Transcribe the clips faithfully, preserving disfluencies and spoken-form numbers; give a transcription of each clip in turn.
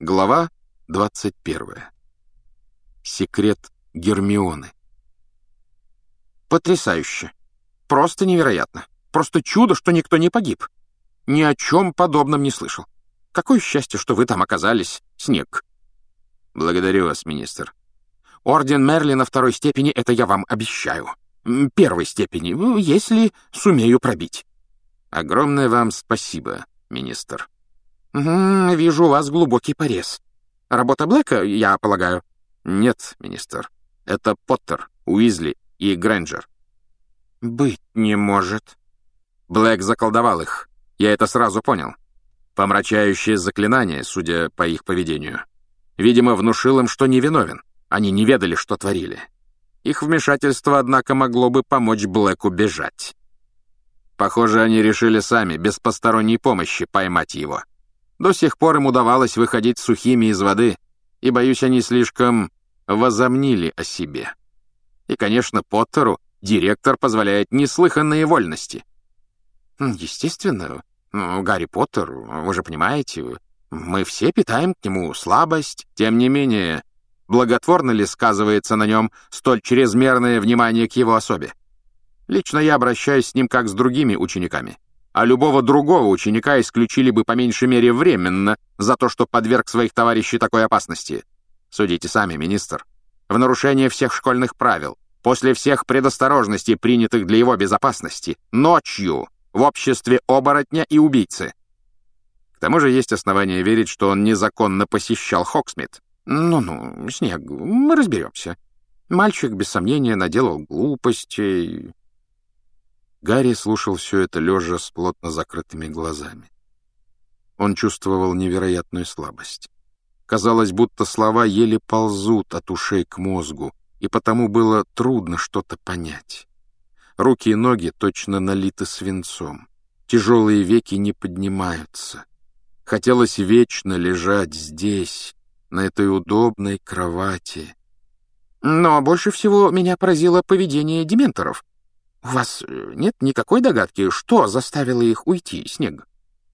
Глава двадцать первая. Секрет Гермионы. Потрясающе. Просто невероятно. Просто чудо, что никто не погиб. Ни о чем подобном не слышал. Какое счастье, что вы там оказались, Снег. Благодарю вас, министр. Орден Мерлина второй степени, это я вам обещаю. Первой степени, если сумею пробить. Огромное вам спасибо, министр. Угу, вижу у вас глубокий порез. Работа Блэка, я полагаю? Нет, министр. Это Поттер, Уизли и Грэнджер. Быть не может. Блэк заколдовал их. Я это сразу понял. Помрачающее заклинание, судя по их поведению. Видимо, внушил им, что невиновен. Они не ведали, что творили. Их вмешательство, однако, могло бы помочь Блэку бежать. Похоже, они решили сами, без посторонней помощи, поймать его. До сих пор им удавалось выходить сухими из воды, и, боюсь, они слишком возомнили о себе. И, конечно, Поттеру директор позволяет неслыханные вольности. Естественно. Гарри Поттер, вы же понимаете, мы все питаем к нему слабость. Тем не менее, благотворно ли сказывается на нем столь чрезмерное внимание к его особе? Лично я обращаюсь с ним как с другими учениками, а любого другого ученика исключили бы по меньшей мере временно за то, что подверг своих товарищей такой опасности. Судите сами, министр. В нарушение всех школьных правил, после всех предосторожностей, принятых для его безопасности, ночью, в обществе оборотня и убийцы. К тому же есть основания верить, что он незаконно посещал Хогсмит. Ну-ну, Снег, мы разберемся. Мальчик, без сомнения, наделал глупостей. Гарри слушал все это, лежа с плотно закрытыми глазами. Он чувствовал невероятную слабость. Казалось, будто слова еле ползут от ушей к мозгу, и потому было трудно что-то понять. Руки и ноги точно налиты свинцом. Тяжелые веки не поднимаются. Хотелось вечно лежать здесь, на этой удобной кровати. Но больше всего меня поразило поведение дементоров. У вас нет никакой догадки, что заставило их уйти, Снег?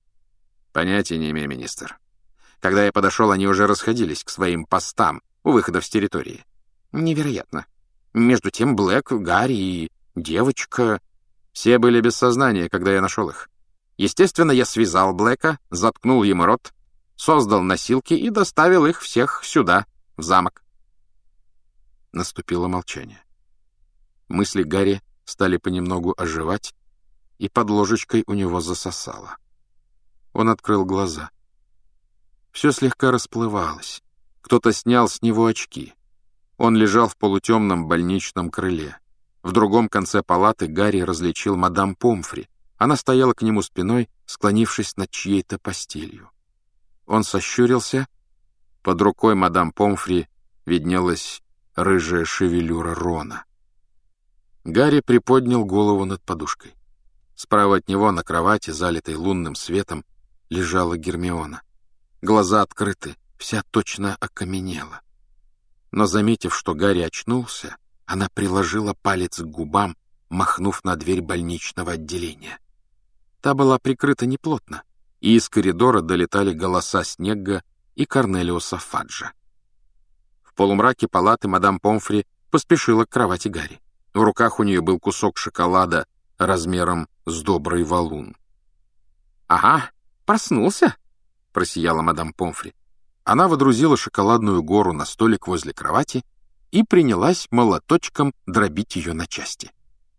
Понятия не имею, министр. Когда я подошел, они уже расходились к своим постам у выхода с территории. Невероятно. Между тем Блэк, Гарри и девочка... Все были без сознания, когда я нашел их. Естественно, я связал Блэка, заткнул ему рот, создал носилки и доставил их всех сюда, в замок. Наступило молчание. Мысли Гарри стали понемногу оживать, и под ложечкой у него засосало. Он открыл глаза. Все слегка расплывалось. Кто-то снял с него очки. Он лежал в полутемном больничном крыле. В другом конце палаты Гарри различил мадам Помфри. Она стояла к нему спиной, склонившись над чьей-то постелью. Он сощурился. Под рукой мадам Помфри виднелась рыжая шевелюра Рона. Гарри приподнял голову над подушкой. Справа от него на кровати, залитой лунным светом, лежала Гермиона. Глаза открыты, вся точно окаменела. Но, заметив, что Гарри очнулся, она приложила палец к губам, махнув на дверь больничного отделения. Та была прикрыта неплотно, и из коридора долетали голоса Снегга и Корнелиуса Фаджа. В полумраке палаты мадам Помфри поспешила к кровати Гарри. В руках у нее был кусок шоколада размером с добрый валун. «Ага, проснулся», — просияла мадам Помфри. Она водрузила шоколадную гору на столик возле кровати и принялась молоточком дробить ее на части.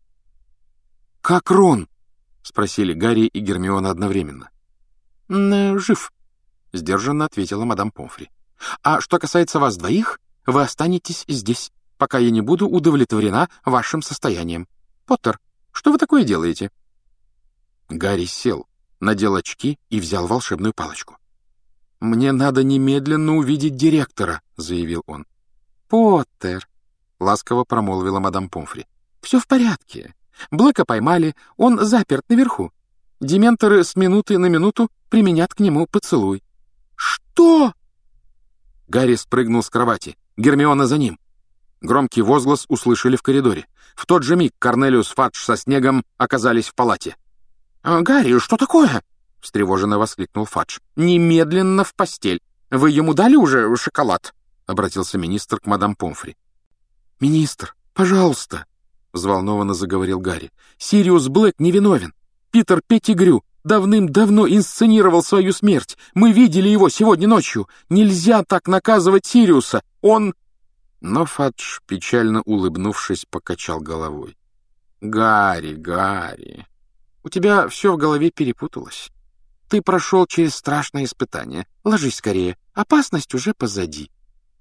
«Как Рон?» — спросили Гарри и Гермиона одновременно. «Жив», — сдержанно ответила мадам Помфри. «А что касается вас двоих, вы останетесь здесь, пока я не буду удовлетворена вашим состоянием. Поттер, что вы такое делаете?» Гарри сел, надел очки и взял волшебную палочку. «Мне надо немедленно увидеть директора», — заявил он. «Поттер», — ласково промолвила мадам Помфри. «Все в порядке. Блэка поймали, он заперт наверху. Дементоры с минуты на минуту применят к нему поцелуй». «Что?» Гарри спрыгнул с кровати. Гермиона за ним. Громкий возглас услышали в коридоре. В тот же миг Корнелиус Фадж со Снегом оказались в палате. «Гарри, что такое?» — встревоженно воскликнул Фадж. «Немедленно в постель. вы ему дали уже шоколад?» — обратился министр к мадам Помфри. «Министр, пожалуйста!» — взволнованно заговорил Гарри. «Сириус Блэк невиновен. Питер Петтигрю давным-давно инсценировал свою смерть. Мы видели его сегодня ночью. Нельзя так наказывать Сириуса. Он...» Но Фадж, печально улыбнувшись, покачал головой. «Гарри, Гарри, у тебя все в голове перепуталось. Ты прошел через страшное испытание. Ложись скорее. Опасность уже позади».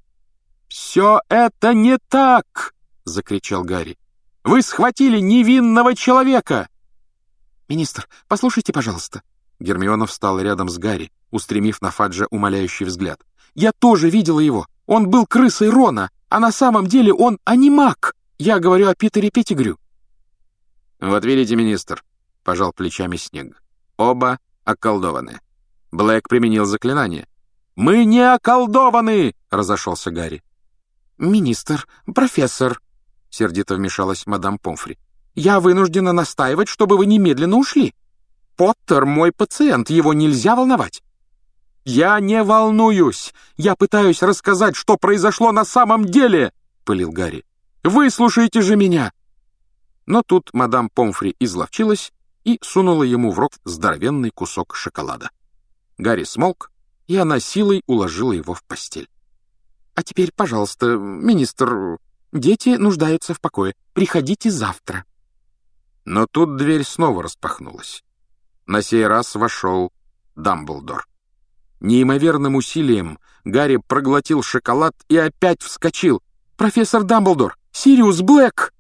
«Все это не так!» — закричал Гарри. «Вы схватили невинного человека!» «Министр, послушайте, пожалуйста». Гермиона встала рядом с Гарри, устремив на Фаджа умоляющий взгляд. «Я тоже видела его. Он был крысой Рона, а на самом деле он анимак. Я говорю о Питере Петтигрю». «Вот видите, министр», — пожал плечами Снег. «Оба околдованы. Блэк применил заклинание». «Мы не околдованы!» — разошелся Гарри. «Министр, профессор», — сердито вмешалась мадам Помфри, «я вынуждена настаивать, чтобы вы немедленно ушли. Поттер мой пациент, его нельзя волновать». «Я не волнуюсь! Я пытаюсь рассказать, что произошло на самом деле!» — пылил Гарри. «Выслушайте же меня!» Но тут мадам Помфри изловчилась и сунула ему в рот здоровенный кусок шоколада. Гарри смолк, и она силой уложила его в постель. «А теперь, пожалуйста, министр, дети нуждаются в покое. Приходите завтра». Но тут дверь снова распахнулась. На сей раз вошел Дамблдор. Неимоверным усилием Гарри проглотил шоколад и опять вскочил. «Профессор Дамблдор! Сириус Блэк!»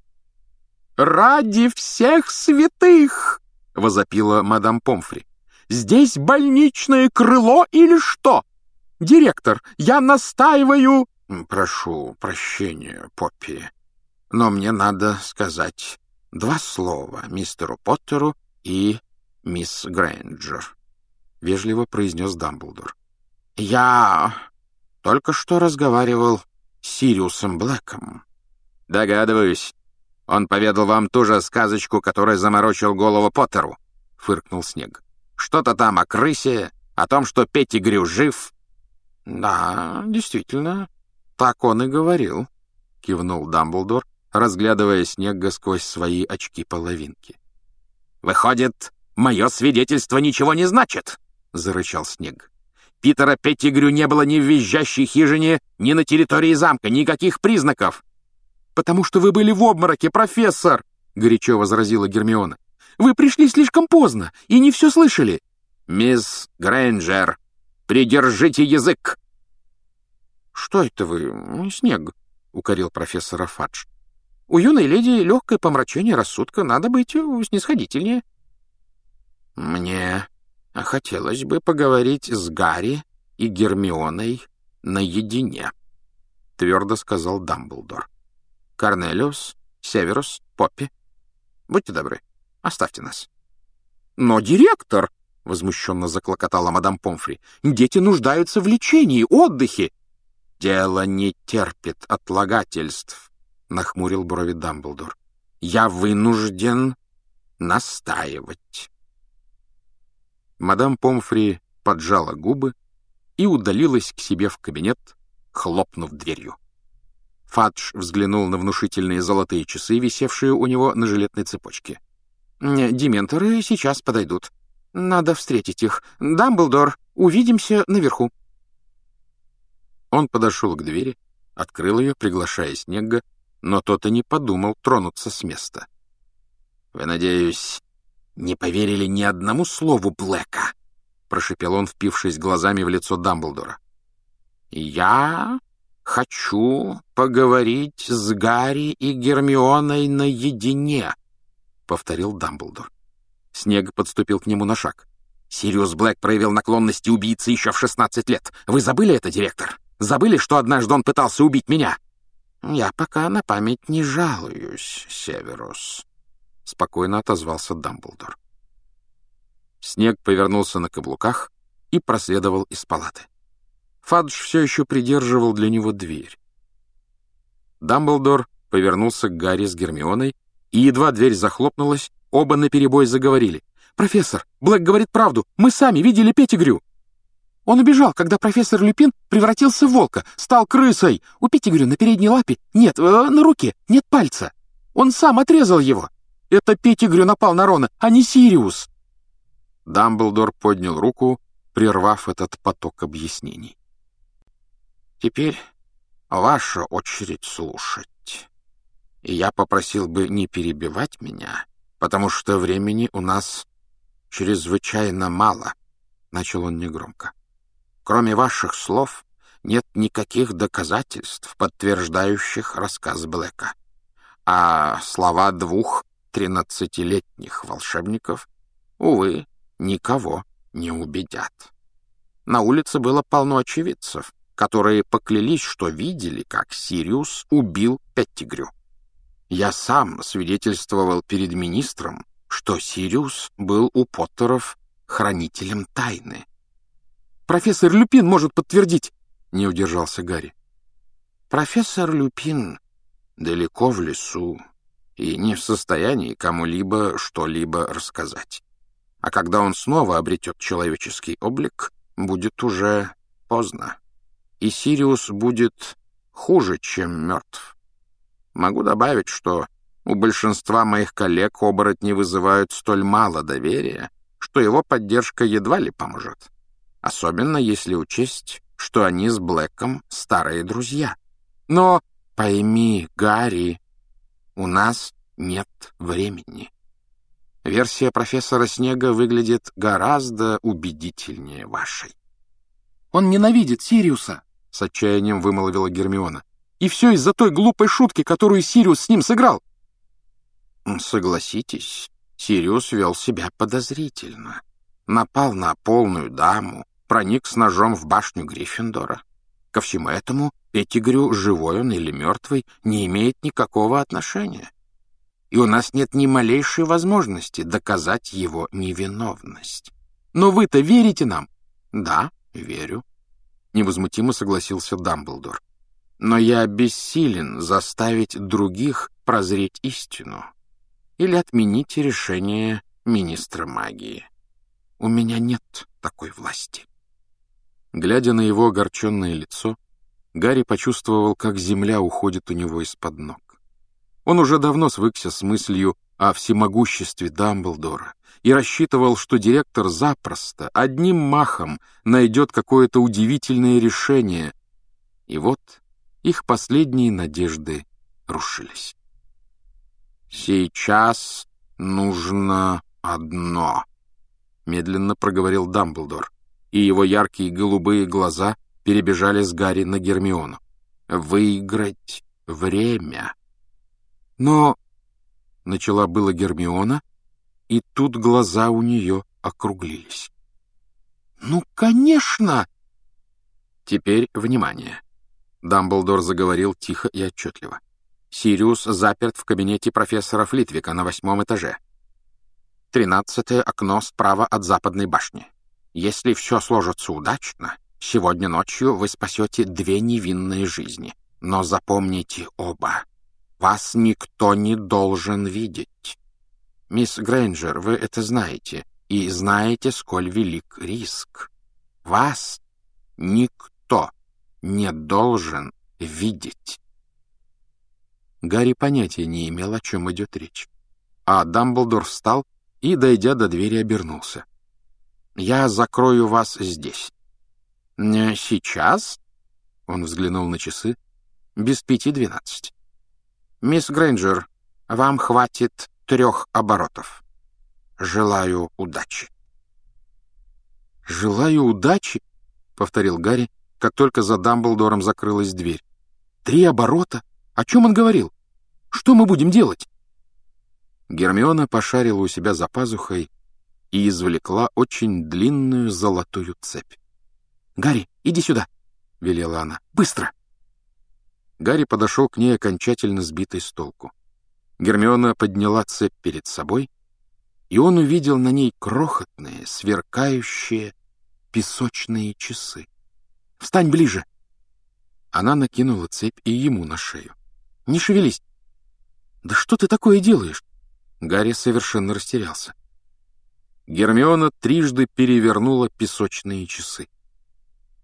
«Ради всех святых!» — возопила мадам Помфри. «Здесь больничное крыло или что? Директор, я настаиваю...» «Прошу прощения, Поппи, но мне надо сказать два слова мистеру Поттеру и мисс Грейнджер», — вежливо произнес Дамблдор. «Я только что разговаривал с Сириусом Блэком». «Догадываюсь. Он поведал вам ту же сказочку, которая заморочил голову Поттеру», — фыркнул Снег. «Что-то там о крысе, о том, что Петтигрю жив». «Да, действительно, так он и говорил», — кивнул Дамблдор, разглядывая Снегга сквозь свои очки-половинки. «Выходит, мое свидетельство ничего не значит», — зарычал Снег. «Питера Петтигрю не было ни в визжащей хижине, ни на территории замка, никаких признаков». «Потому что вы были в обмороке, профессор!» — горячо возразила Гермиона. «Вы пришли слишком поздно и не все слышали». «Мисс Грейнджер, придержите язык!» «Что это вы, Снег?» — укорил профессора Фадж. «У юной леди легкое помрачение рассудка, надо быть снисходительнее». «Мне хотелось бы поговорить с Гарри и Гермионой наедине», — твердо сказал Дамблдор. «Корнелиус, Северус, Поппи, будьте добры, оставьте нас». «Но, директор!» — возмущенно заклокотала мадам Помфри. «Дети нуждаются в лечении, отдыхе». «Дело не терпит отлагательств», — нахмурил брови Дамблдор. «Я вынужден настаивать». Мадам Помфри поджала губы и удалилась к себе в кабинет, хлопнув дверью. Фадж взглянул на внушительные золотые часы, висевшие у него на жилетной цепочке. «Дементоры сейчас подойдут. Надо встретить их. Дамблдор, увидимся наверху». Он подошел к двери, открыл ее, приглашая Снегга, но тот и не подумал тронуться с места. «Вы, надеюсь, не поверили ни одному слову Блэка?» — прошепел он, впившись глазами в лицо Дамблдора. «Я хочу поговорить с Гарри и Гермионой наедине», — повторил Дамблдор. Снег подступил к нему на шаг. «Сириус Блэк проявил наклонности убийцы еще в шестнадцать лет. Вы забыли это, директор? Забыли, что однажды он пытался убить меня?» «Я пока на память не жалуюсь, Северус», — спокойно отозвался Дамблдор. Снег повернулся на каблуках и проследовал из палаты. Фадж все еще придерживал для него дверь. Дамблдор повернулся к Гарри с Гермионой, и едва дверь захлопнулась, оба наперебой заговорили. «Профессор, Блэк говорит правду. Мы сами видели Петтигрю». Он убежал, когда профессор Люпин превратился в волка, стал крысой. У Петтигрю на передней лапе нет, э, на руке нет пальца. Он сам отрезал его. Это Петтигрю напал на Рона, а не Сириус. Дамблдор поднял руку, прервав этот поток объяснений. Теперь ваша очередь слушать. И я попросил бы не перебивать меня, потому что времени у нас чрезвычайно мало, — начал он негромко. Кроме ваших слов нет никаких доказательств, подтверждающих рассказ Блэка. А слова двух тринадцатилетних волшебников, увы, никого не убедят. На улице было полно очевидцев, которые поклялись, что видели, как Сириус убил Петтигрю. Я сам свидетельствовал перед министром, что Сириус был у Поттеров хранителем тайны. «Профессор Люпин может подтвердить», — не удержался Гарри. «Профессор Люпин далеко в лесу и не в состоянии кому-либо что-либо рассказать. А когда он снова обретет человеческий облик, будет уже поздно, и Сириус будет хуже, чем мертв. Могу добавить, что у большинства моих коллег оборотни вызывают столь мало доверия, что его поддержка едва ли поможет. Особенно если учесть, что они с Блэком старые друзья. Но пойми, Гарри, у нас нет времени. Версия профессора Снега выглядит гораздо убедительнее вашей. «Он ненавидит Сириуса», — с отчаянием вымолвила Гермиона. «И все из-за той глупой шутки, которую Сириус с ним сыграл». Согласитесь, Сириус вел себя подозрительно. Напал на полную даму, проник с ножом в башню Гриффиндора. Ко всему этому Петтигрю, живой он или мертвый, не имеет никакого отношения. И у нас нет ни малейшей возможности доказать его невиновность. «Но вы-то верите нам?» «Да, верю», — невозмутимо согласился Дамблдор. «Но я бессилен заставить других прозреть истину или отменить решение министра магии. У меня нет такой власти». Глядя на его огорченное лицо, Гарри почувствовал, как земля уходит у него из-под ног. Он уже давно свыкся с мыслью о всемогуществе Дамблдора и рассчитывал, что директор запросто, одним махом, найдет какое-то удивительное решение. И вот их последние надежды рушились. «Сейчас нужно одно», — медленно проговорил Дамблдор, и его яркие голубые глаза перебежали с Гарри на Гермиону. «Выиграть время». «Но...» — начала было Гермиона, и тут глаза у нее округлились. «Ну, конечно!» «Теперь внимание!» — Дамблдор заговорил тихо и отчетливо. «Сириус заперт в кабинете профессора Флитвика на восьмом этаже. Тринадцатое окно справа от западной башни. Если все сложится удачно, сегодня ночью вы спасете две невинные жизни. Но запомните оба. Вас никто не должен видеть. Мисс Грейнджер, вы это знаете, и знаете, сколь велик риск. Вас никто не должен видеть». Гарри понятия не имел, о чем идет речь. А Дамблдор встал и, дойдя до двери, обернулся. «Я закрою вас здесь. Не сейчас?» — он взглянул на часы. «Без пяти двенадцать. Мисс Грейнджер, вам хватит трех оборотов. Желаю удачи». «Желаю удачи?» — повторил Гарри, как только за Дамблдором закрылась дверь. «Три оборота? О чем он говорил? Что мы будем делать?» Гермиона пошарила у себя за пазухой и извлекла очень длинную золотую цепь. «Гарри, иди сюда!» — велела она. «Быстро!» Гарри подошел к ней, окончательно сбитый с толку. Гермиона подняла цепь перед собой, и он увидел на ней крохотные, сверкающие песочные часы. «Встань ближе!» Она накинула цепь и ему на шею. «Не шевелись!» «Да что ты такое делаешь?» Гарри совершенно растерялся. Гермиона трижды перевернула песочные часы.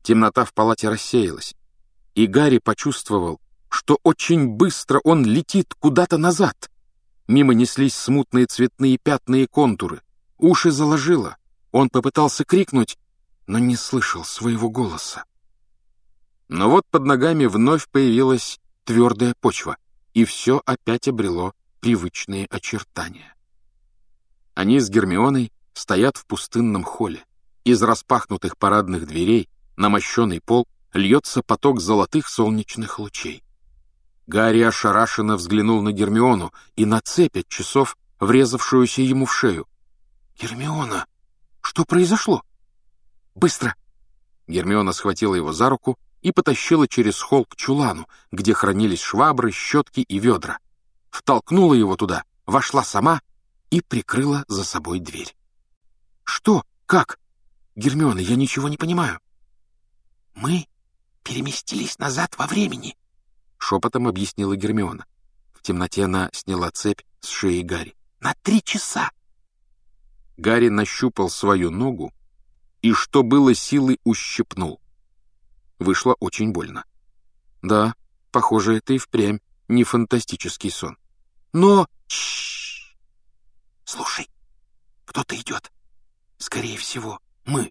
Темнота в палате рассеялась, и Гарри почувствовал, что очень быстро он летит куда-то назад. Мимо неслись смутные цветные пятна и контуры. Уши заложило. Он попытался крикнуть, но не слышал своего голоса. Но вот под ногами вновь появилась твердая почва, и все опять обрело привычные очертания. Они с Гермионой стоят в пустынном холле. Из распахнутых парадных дверей на мощеный пол льется поток золотых солнечных лучей. Гарри ошарашенно взглянул на Гермиону и на цепь от часов, врезавшуюся ему в шею. «Гермиона, что произошло? Быстро!» Гермиона схватила его за руку и потащила через холл к чулану, где хранились швабры, щетки и ведра. Втолкнула его туда, вошла сама и прикрыла за собой дверь. «Что? Как? Гермиона, я ничего не понимаю». «Мы переместились назад во времени», — шепотом объяснила Гермиона. В темноте она сняла цепь с шеи Гарри. «На три часа». Гарри нащупал свою ногу и, что было силы, ущипнул. Вышло очень больно. Да, похоже, это и впрямь не фантастический сон. Но... Чш! Слушай, кто-то идет. Скорее всего, мы.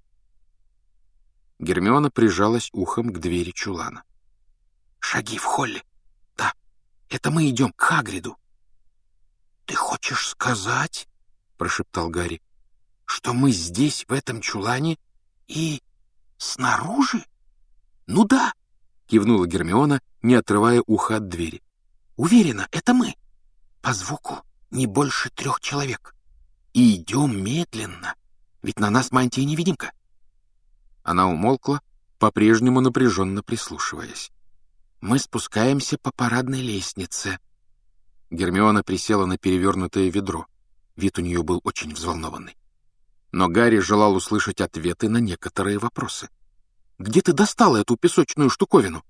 Гермиона прижалась ухом к двери чулана. Шаги в холле. Да, это мы идем к Хагриду. Ты хочешь сказать, прошептал Гарри, что мы здесь, в этом чулане, и снаружи? Ну да, кивнула Гермиона, не отрывая уха от двери. Уверена, это мы. По звуку не больше трех человек. И идем медленно, ведь на нас мантия-невидимка. Она умолкла, по-прежнему напряженно прислушиваясь. Мы спускаемся по парадной лестнице. Гермиона присела на перевернутое ведро. Вид у нее был очень взволнованный. Но Гарри желал услышать ответы на некоторые вопросы. «Где ты достала эту песочную штуковину?»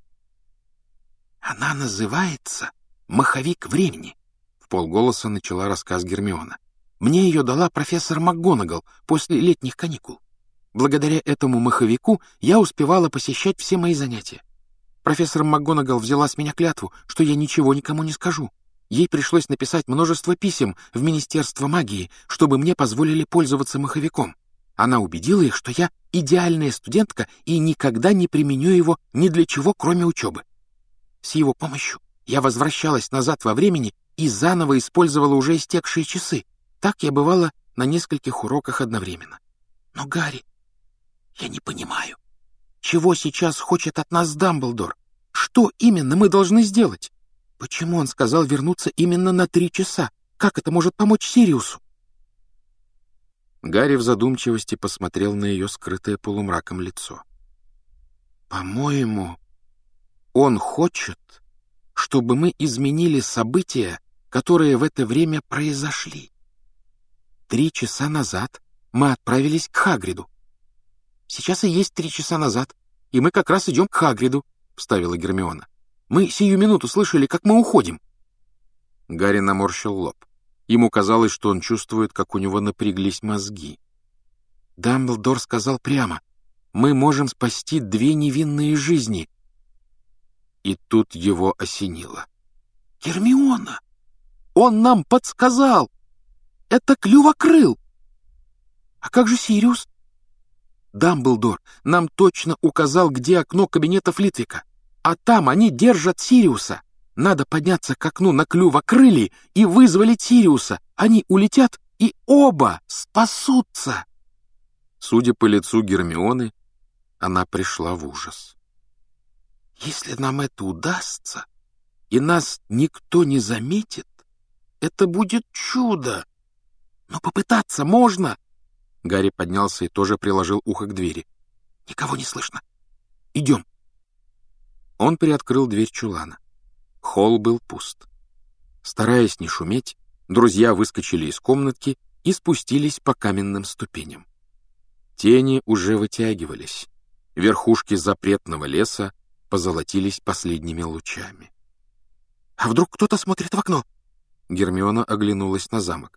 «Она называется «Маховик времени», — вполголоса начала рассказ Гермиона. «Мне ее дала профессор МакГонагал после летних каникул. Благодаря этому маховику я успевала посещать все мои занятия. Профессор МакГонагал взяла с меня клятву, что я ничего никому не скажу. Ей пришлось написать множество писем в Министерство магии, чтобы мне позволили пользоваться маховиком. Она убедила их, что я идеальная студентка и никогда не применю его ни для чего, кроме учебы. С его помощью я возвращалась назад во времени и заново использовала уже истекшие часы. Так я бывала на нескольких уроках одновременно. Но, Гарри, я не понимаю, чего сейчас хочет от нас Дамблдор? Что именно мы должны сделать? Почему он сказал вернуться именно на три часа? Как это может помочь Сириусу?» Гарри в задумчивости посмотрел на ее скрытое полумраком лицо. «По-моему, он хочет, чтобы мы изменили события, которые в это время произошли. Три часа назад мы отправились к Хагриду. Сейчас и есть три часа назад, и мы как раз идем к Хагриду», — вставила Гермиона. «Мы сию минуту слышали, как мы уходим». Гарри наморщил лоб. Ему казалось, что он чувствует, как у него напряглись мозги. Дамблдор сказал прямо: «Мы можем спасти две невинные жизни». И тут его осенило. «Гермиона! Он нам подсказал! Это Клювокрыл! А как же Сириус?» «Дамблдор нам точно указал, где окно кабинета Флитвика, а там они держат Сириуса. Надо подняться к окну на Клювокрыле и вызволить Сириуса. Они улетят и оба спасутся». Судя по лицу Гермионы, она пришла в ужас. «Если нам это удастся, и нас никто не заметит, это будет чудо. Но попытаться можно». Гарри поднялся и тоже приложил ухо к двери. «Никого не слышно. Идем». Он приоткрыл дверь чулана. Холл был пуст. Стараясь не шуметь, друзья выскочили из комнатки и спустились по каменным ступеням. Тени уже вытягивались. Верхушки запретного леса позолотились последними лучами. «А вдруг кто-то смотрит в окно?» Гермиона оглянулась на замок.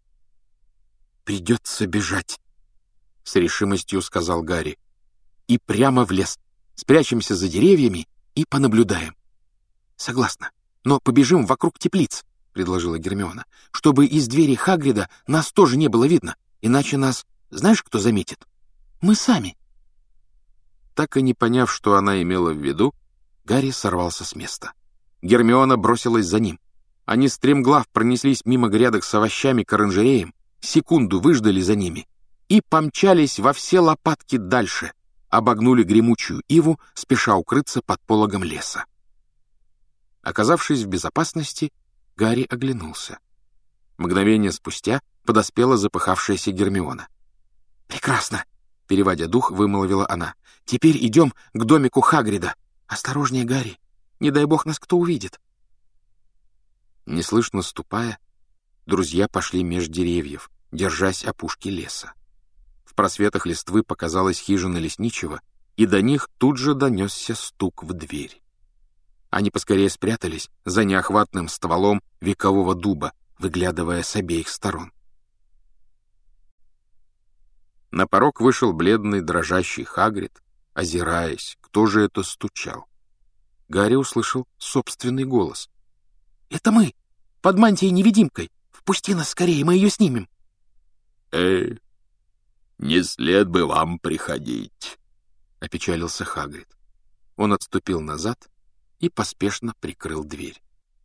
«Придется бежать», — с решимостью сказал Гарри. «И прямо в лес. спрячемся за деревьями и понаблюдаем». «Согласна. Но побежим вокруг теплиц», — предложила Гермиона, «чтобы из двери Хагрида нас тоже не было видно, иначе нас, знаешь, кто заметит? Мы сами». Так и не поняв, что она имела в виду, Гарри сорвался с места. Гермиона бросилась за ним. Они стремглав пронеслись мимо грядок с овощами к оранжереям, секунду выждали за ними и помчались во все лопатки дальше, обогнули гремучую иву, спеша укрыться под пологом леса. Оказавшись в безопасности, Гарри оглянулся. Мгновение спустя подоспела запыхавшаяся Гермиона. «Прекрасно!» — переводя дух, вымолвила она. «Теперь идем к домику Хагрида. Осторожнее, Гарри, не дай бог нас кто увидит». Неслышно ступая, друзья пошли меж деревьев, держась опушки леса. В просветах листвы показалась хижина лесничего, и до них тут же донесся стук в дверь. Они поскорее спрятались за неохватным стволом векового дуба, выглядывая с обеих сторон. На порог вышел бледный, дрожащий Хагрид, озираясь, кто же это стучал. Гарри услышал собственный голос. «Это мы! Под мантией-невидимкой! Впусти нас скорее, мы ее снимем!» «Эй, не след бы вам приходить!» — опечалился Хагрид. Он отступил назад и поспешно прикрыл дверь.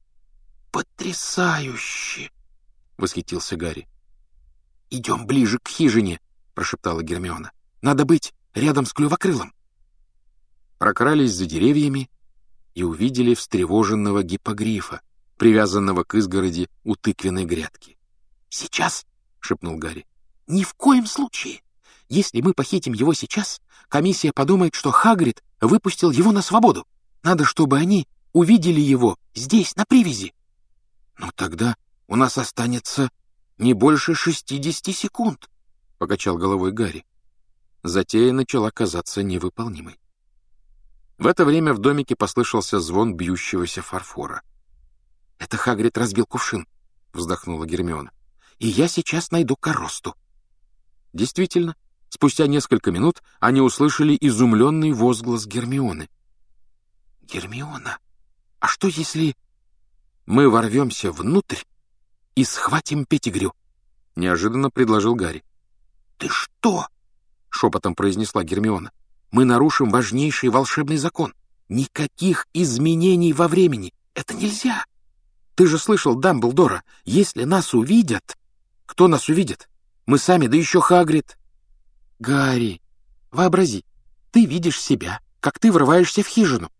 «Потрясающе!» — восхитился Гарри. «Идем ближе к хижине!» — прошептала Гермиона. «Надо быть рядом с клювокрылом!» Прокрались за деревьями и увидели встревоженного гиппогрифа, привязанного к изгороди у тыквенной грядки. «Сейчас!» — шепнул Гарри. «Ни в коем случае! Если мы похитим его сейчас, комиссия подумает, что Хагрид выпустил его на свободу. Надо, чтобы они увидели его здесь, на привязи». «Но тогда у нас останется не больше шестидесяти секунд», — покачал головой Гарри. Затея начала казаться невыполнимой. В это время в домике послышался звон бьющегося фарфора. «Это Хагрид разбил кувшин», — вздохнула Гермиона. «И я сейчас найду коросту». Действительно, спустя несколько минут они услышали изумленный возглас Гермионы. «Гермиона, а что если мы ворвемся внутрь и схватим Петтигрю?» — неожиданно предложил Гарри. «Ты что?» — шепотом произнесла Гермиона. «Мы нарушим важнейший волшебный закон. Никаких изменений во времени. Это нельзя. Ты же слышал Дамблдора. Если нас увидят...» «Кто нас увидит? Мы сами, да еще Хагрид». «Гарри, вообрази, ты видишь себя, как ты врываешься в хижину».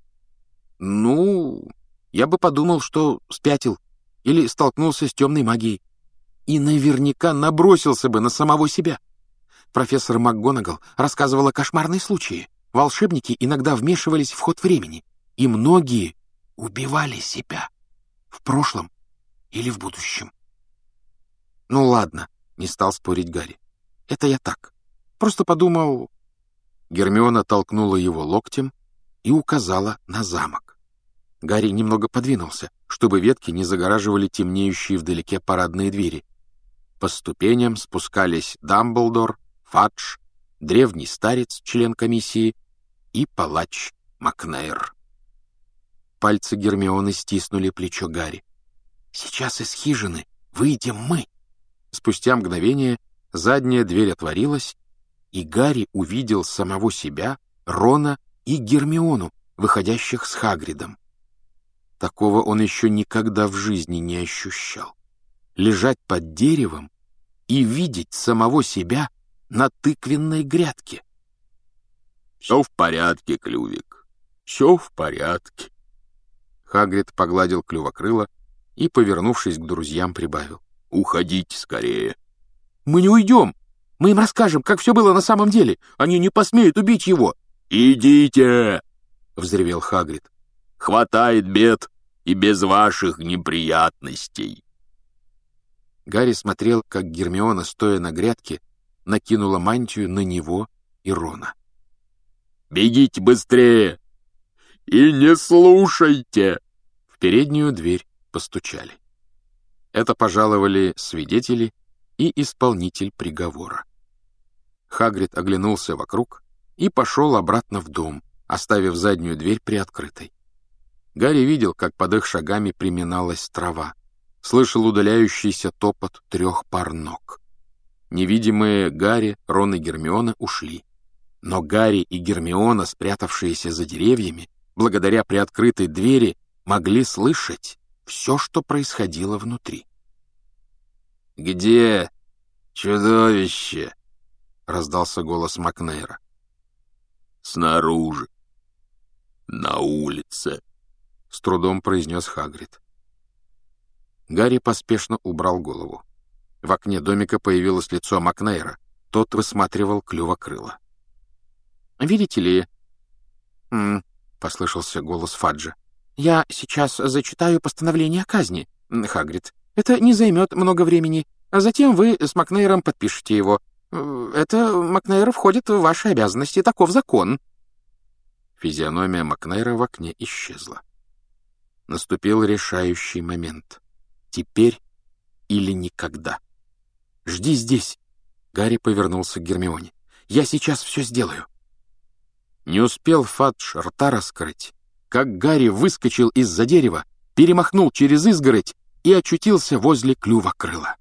«Ну, я бы подумал, что спятил или столкнулся с темной магией. И наверняка набросился бы на самого себя. Профессор МакГонагал рассказывала кошмарные случаи. Волшебники иногда вмешивались в ход времени, и многие убивали себя в прошлом или в будущем». «Ну ладно», — не стал спорить Гарри. «Это я так. Просто подумал...» Гермиона толкнула его локтем и указала на замок. Гарри немного подвинулся, чтобы ветки не загораживали темнеющие вдалеке парадные двери. По ступеням спускались Дамблдор, Фадж, древний старец, член комиссии, и палач Макнейр. Пальцы Гермионы стиснули плечо Гарри. «Сейчас из хижины выйдем мы». Спустя мгновение задняя дверь отворилась, и Гарри увидел самого себя, Рона и Гермиону, выходящих с Хагридом. Такого он еще никогда в жизни не ощущал. Лежать под деревом и видеть самого себя на тыквенной грядке. «Все в порядке, Клювик, все в порядке». Хагрид погладил клювокрыло и, повернувшись к друзьям, прибавил. «Уходите скорее». «Мы не уйдем. Мы им расскажем, как все было на самом деле. Они не посмеют убить его». «Идите!» — взревел Хагрид. «Хватает бед и без ваших неприятностей». Гарри смотрел, как Гермиона, стоя на грядке, накинула мантию на него и Рона. «Бегите быстрее и не слушайте!» В переднюю дверь постучали. Это пожаловали свидетели и исполнитель приговора. Хагрид оглянулся вокруг и пошел обратно в дом, оставив заднюю дверь приоткрытой. Гарри видел, как под их шагами приминалась трава, слышал удаляющийся топот трех пар ног. Невидимые Гарри, Рон и Гермиона ушли. Но Гарри и Гермиона, спрятавшиеся за деревьями, благодаря приоткрытой двери, могли слышать все, что происходило внутри. «Где чудовище?» — раздался голос Макнейра. «Снаружи, на улице», — с трудом произнес Хагрид. Гарри поспешно убрал голову. В окне домика появилось лицо Макнейра. Тот высматривал Клювокрыла. «Видите ли...» «М-м», послышался голос Фаджа. «Я сейчас зачитаю постановление о казни, Хагрид. Это не займет много времени, а затем вы с Макнейром подпишете его. Это, Макнейр, входит в ваши обязанности, таков закон». Физиономия Макнейра в окне исчезла. Наступил решающий момент. Теперь или никогда. «Жди здесь!» Гарри повернулся к Гермионе. «Я сейчас все сделаю!» Не успел Фадж рта раскрыть, как Гарри выскочил из-за дерева, перемахнул через изгородь и очутился возле Клювокрыла.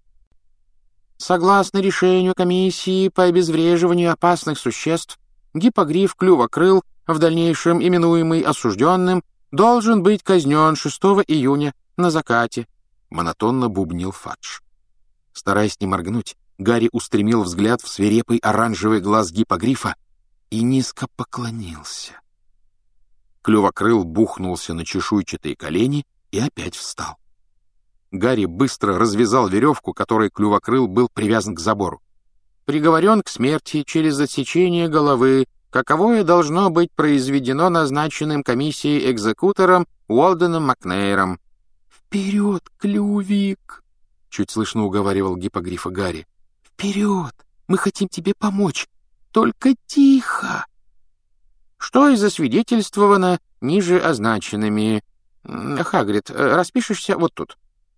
Согласно решению комиссии по обезвреживанию опасных существ, гиппогриф Клювокрыл, в дальнейшем именуемый осужденным, должен быть казнен шестого июня на закате, — монотонно бубнил Фадж. Стараясь не моргнуть, Гарри устремил взгляд в свирепый оранжевый глаз гиппогрифа и низко поклонился. Клювокрыл бухнулся на чешуйчатые колени и опять встал. Гарри быстро развязал веревку, которой Клювокрыл был привязан к забору. «Приговорен к смерти через отсечение головы, каковое должно быть произведено назначенным комиссией экзекутором Уолденом Макнейром». «Вперед, Клювик!» — чуть слышно уговаривал гиппогрифа Гарри. «Вперед! Мы хотим тебе помочь! Только тихо!» «Что и засвидетельствовано ниже означенными. Хагрид, распишешься вот тут».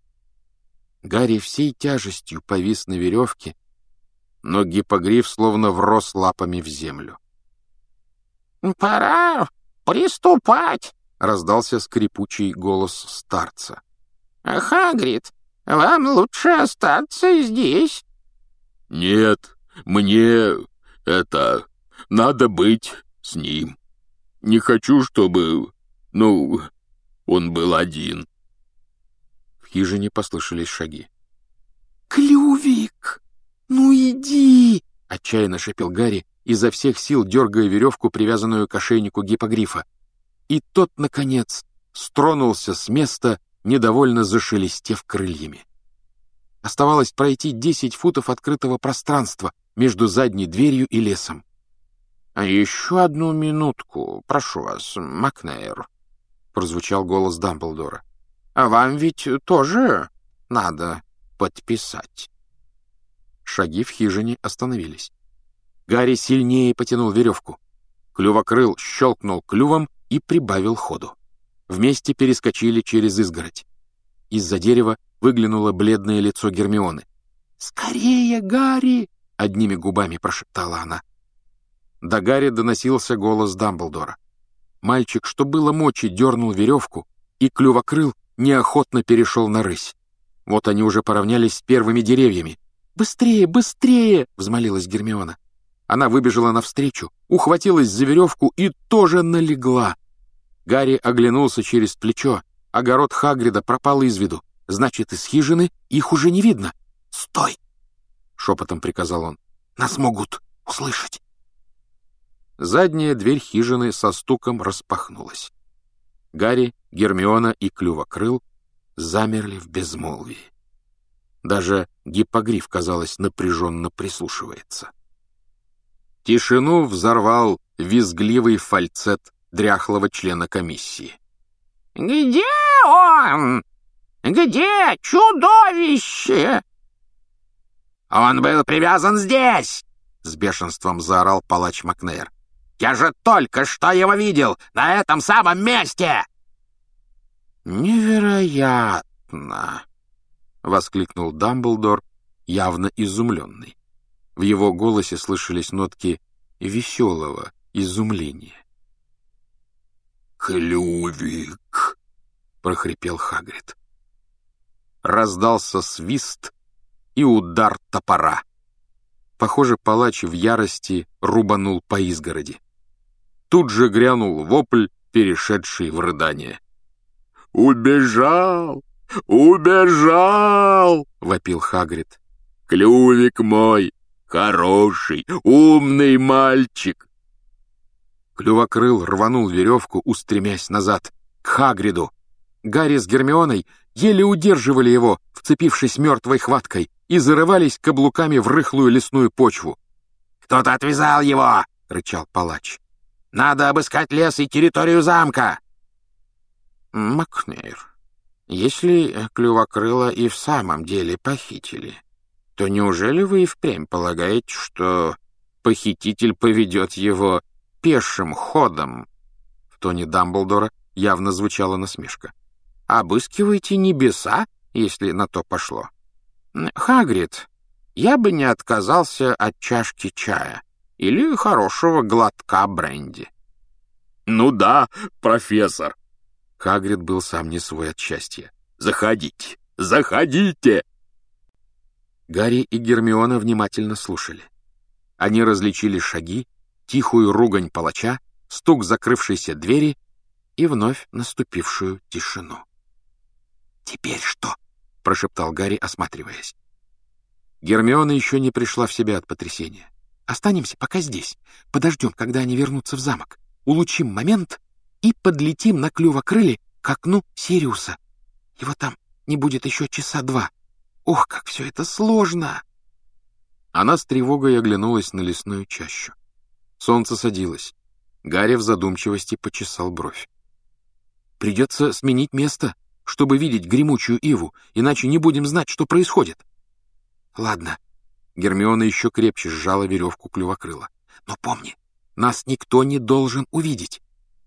Гарри всей тяжестью повис на веревке, но гиппогриф словно врос лапами в землю. «Пора приступать!» — раздался скрипучий голос старца. «Хагрид, вам лучше остаться здесь». «Нет, мне это... надо быть с ним. Не хочу, чтобы... ну, он был один». В хижине послышались шаги. «Клювик, ну иди!» — отчаянно шепел Гарри, изо всех сил дергая веревку, привязанную к ошейнику гиппогрифа. И тот, наконец, стронулся с места, недовольно зашелестев крыльями. Оставалось пройти десять футов открытого пространства между задней дверью и лесом. — А еще одну минутку, прошу вас, Макнейр, — прозвучал голос Дамблдора. — А вам ведь тоже надо подписать. Шаги в хижине остановились. Гарри сильнее потянул веревку. Клювокрыл щелкнул клювом и прибавил ходу. Вместе перескочили через изгородь. Из-за дерева выглянуло бледное лицо Гермионы. «Скорее, Гарри!» — одними губами прошептала она. До Гарри доносился голос Дамблдора. Мальчик, что было мочи, дернул веревку, и Клювокрыл неохотно перешел на рысь. Вот они уже поравнялись с первыми деревьями. «Быстрее, быстрее!» — взмолилась Гермиона. Она выбежала навстречу, ухватилась за веревку и тоже налегла. Гарри оглянулся через плечо. Огород Хагрида пропал из виду. Значит, из хижины их уже не видно. «Стой!» — шепотом приказал он. «Нас могут услышать». Задняя дверь хижины со стуком распахнулась. Гарри, Гермиона и Клювокрыл замерли в безмолвии. Даже гиппогриф, казалось, напряженно прислушивается. Тишину взорвал визгливый фальцет дряхлого члена комиссии. «Где он? Где чудовище?» «Он был привязан здесь!» — с бешенством заорал палач Макнейр. «Я же только что его видел на этом самом месте!» «Невероятно!» — воскликнул Дамблдор, явно изумленный. В его голосе слышались нотки веселого изумления. «Клювик!» — прохрипел Хагрид. Раздался свист и удар топора. Похоже, палач в ярости рубанул по изгороди. Тут же грянул вопль, перешедший в рыдание. «Убежал! Убежал!» — вопил Хагрид. «Клювик мой! Хороший, умный мальчик!» Клювокрыл рванул веревку, устремясь назад, к Хагриду. Гарри с Гермионой еле удерживали его, вцепившись мертвой хваткой, и зарывались каблуками в рыхлую лесную почву. «Кто-то отвязал его!» — рычал палач. «Надо обыскать лес и территорию замка!» «Макнейр, если Клювокрыла и в самом деле похитили, то неужели вы и впрямь полагаете, что похититель поведет его пешим ходом?» В тоне Дамблдора явно звучала насмешка. «Обыскивайте небеса, если на то пошло. Хагрид, я бы не отказался от чашки чая или хорошего глотка бренди». «Ну да, профессор». Хагрид был сам не свой от счастья. «Заходите, заходите!» Гарри и Гермиона внимательно слушали. Они различили шаги, тихую ругань палача, стук закрывшейся двери и вновь наступившую тишину. «Теперь что?» — прошептал Гарри, осматриваясь. Гермиона еще не пришла в себя от потрясения. «Останемся пока здесь. Подождем, когда они вернутся в замок. Улучшим момент и подлетим на Клювокрыле к окну Сириуса. Его там не будет еще часа два. Ох, как все это сложно!» Она с тревогой оглянулась на лесную чащу. Солнце садилось. Гарри в задумчивости почесал бровь. «Придется сменить место, чтобы видеть гремучую иву, иначе не будем знать, что происходит». «Ладно». Гермиона еще крепче сжала веревку Клювокрыла. «Но помни, нас никто не должен увидеть».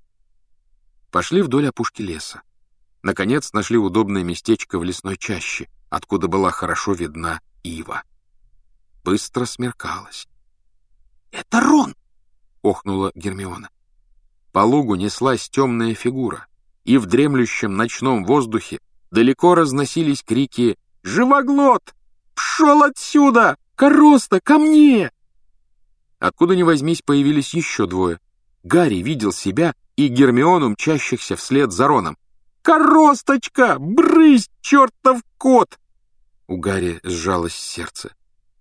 Пошли вдоль опушки леса. Наконец нашли удобное местечко в лесной чаще, откуда была хорошо видна ива. Быстро смеркалось. «Это Рон!» — охнула Гермиона. По лугу неслась темная фигура, и в дремлющем ночном воздухе далеко разносились крики «Живоглот! Пшел отсюда! Короста, ко мне!» Откуда ни возьмись, появились еще двое. Гарри видел себя и Гермиону, мчащихся вслед за Роном. «Коросточка! Брысь, чертов кот!» У Гарри сжалось сердце.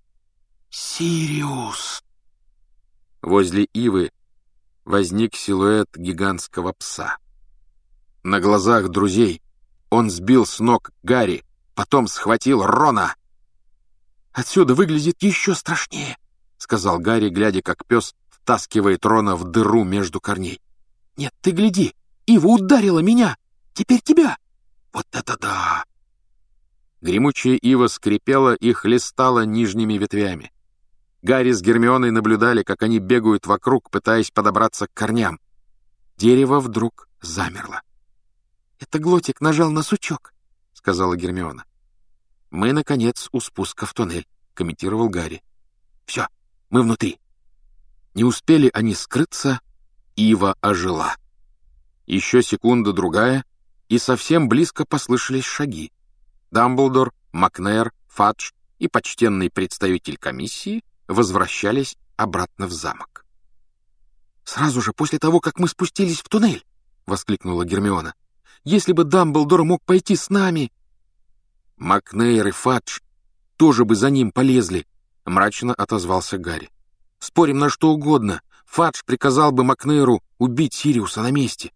«Сириус!» Возле ивы возник силуэт гигантского пса. На глазах друзей он сбил с ног Гарри, потом схватил Рона. «Отсюда выглядит еще страшнее», — сказал Гарри, глядя, как пес втаскивает Рона в дыру между корней. «Нет, ты гляди, ива ударила меня, теперь тебя! Вот это да!» Гремучая ива скрипела и хлестала нижними ветвями. Гарри с Гермионой наблюдали, как они бегают вокруг, пытаясь подобраться к корням. Дерево вдруг замерло. «Это Глотик нажал на сучок», — сказала Гермиона. «Мы, наконец, у спуска в туннель», — комментировал Гарри. «Все, мы внутри». Не успели они скрыться, ива ожила. Еще секунда-другая, и совсем близко послышались шаги. Дамблдор, Макнейр, Фадж и почтенный представитель комиссии возвращались обратно в замок. «Сразу же после того, как мы спустились в туннель!» — воскликнула Гермиона. «Если бы Дамблдор мог пойти с нами...» «Макнейр и Фадж тоже бы за ним полезли», — мрачно отозвался Гарри. «Спорим на что угодно, Фадж приказал бы Макнейру убить Сириуса на месте».